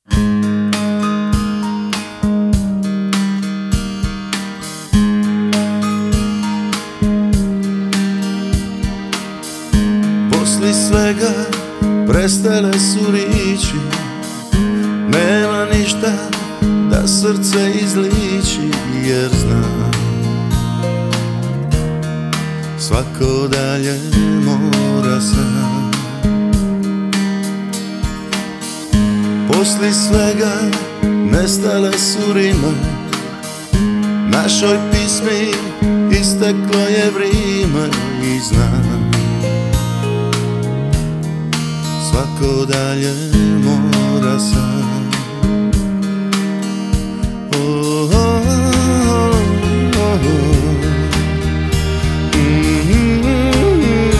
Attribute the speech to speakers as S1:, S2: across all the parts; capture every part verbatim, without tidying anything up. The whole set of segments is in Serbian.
S1: Posli svega prestale su riči, nema ništa da srce izliči, jer znam svako dalje mora sam. Posli svega nestale su rime, našoj pismi isteklo je vrijeme i znam svako dalje mora sam. Oh, oh, oh, oh, oh. Mm-hmm.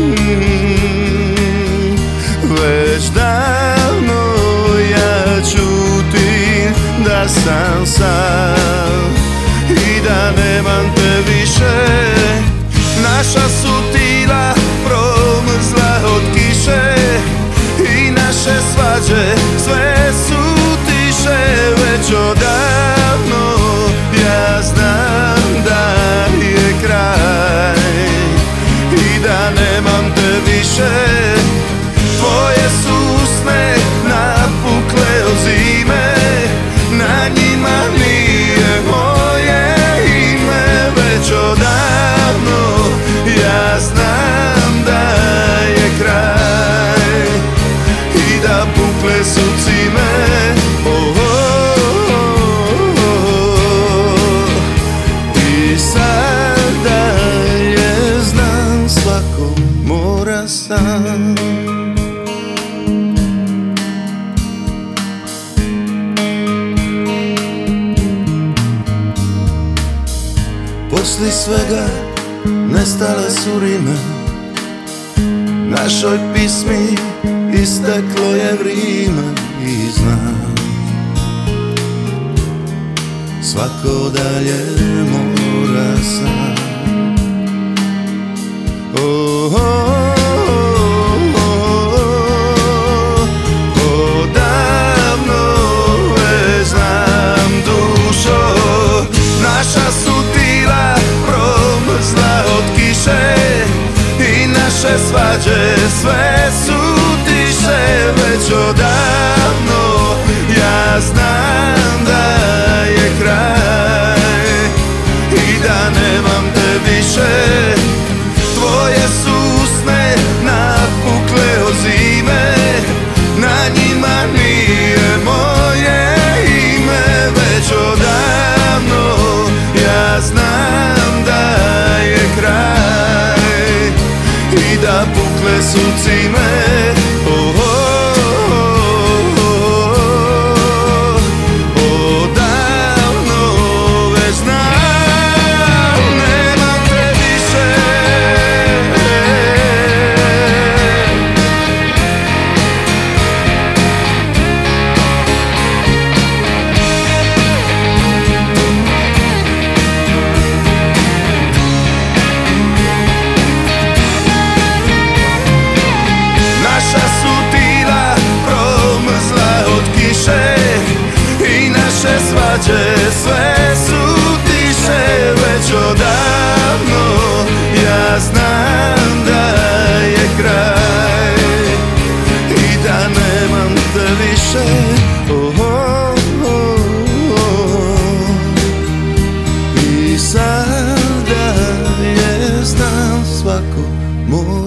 S1: Već davno ja čutim da sam sam i da nemam te više. Naša su tila promrzla od kiše i naše svađe sve su tiše. Već odavno ja znam da je kraj i da nemam te više. Tvoje su usne napukle od zime, na njima nije moje ime. Već odavno ja znam da je kraj i da pukle su cime. Oh, oh, oh, oh. I sada je znam svako mora sam. Posli svega nestale su rime, našoj pismi isteklo je vrijeme i znam svako dalje mora sam. Oh, oh, oh, oh. Odavno već znam dušo, naša su tila promrzla od kiše i naše svađe sve su tiše. Već odavno ja znam da je kraj i da nemam te više. Tvoje su usne napukle od zime, na njima nije moje ime. Već odavno ja znam da je kraj i da pukle su cime. Oh, oh, oh, oh. Odavno već znam nemam te više. Naša su tila promrzla od kiše i naše svađe sve su tiše. Već odavno ja znam da je kraj i da nemam te više. Oh, oh, oh, oh. I sada je znam svako moj